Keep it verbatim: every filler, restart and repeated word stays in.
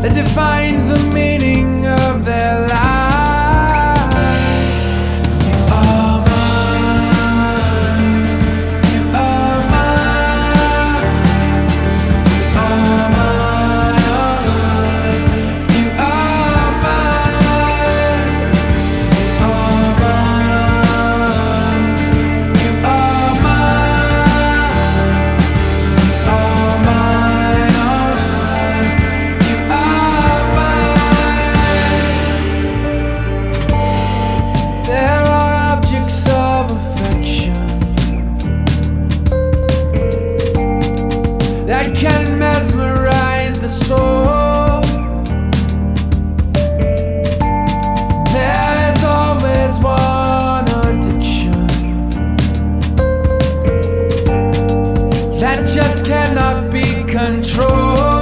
that defines the meaning of their life. You are mine, you are mine, you are mine, you are mine, you are mine, you are mine, you are mine, you are mine. There are objects of affection that can mesmerize the soul. There's always one addiction that just cannot be controlled.